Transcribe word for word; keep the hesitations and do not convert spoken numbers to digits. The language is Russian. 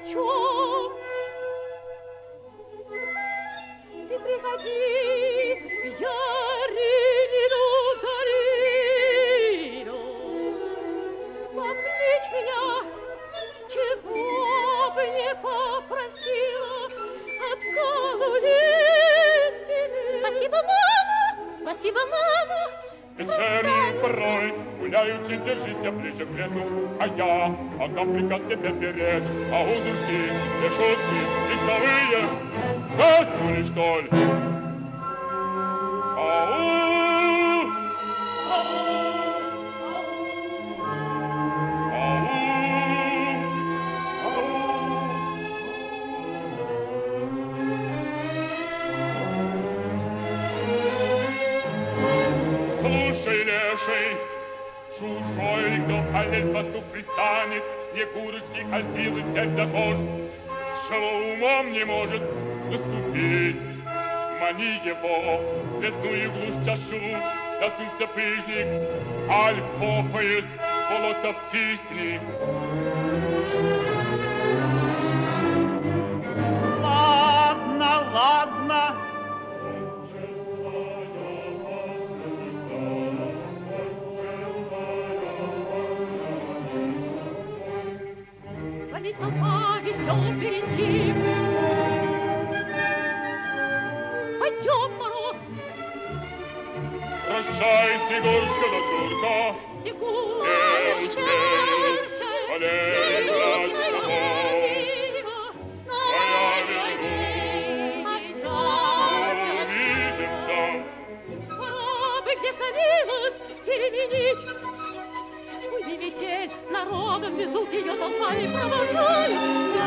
чем. Ты приходи, я Ренину долину. Покличь меня, чего бы не попросила от Калулины. Спасибо, мама, спасибо, мама. Вечери порой гуляючи, держися ближе к лесу, а я, пока приказ тебе беречь, а у души все шутки веселые, заснули, что ли? Ау! Ау! Слушай, леший, чужой кто колец пастух пристанет, снегурочки ходил и взять за хвост, чего умом не может наступить. Мани его, лесную глушь чашу, заснулся пыльник, аль попает болото птичник. Ладно, ладно. Ловить толпа весел перейти. Пойдем, Мороз. Прощай, Снегурочка, дочурка, Снегурочка, полей брать с тобой. Твоя верну, увидимся. Пора бы где-то милость переменить. Уйди, метель, народом везут ее толпами, провожают.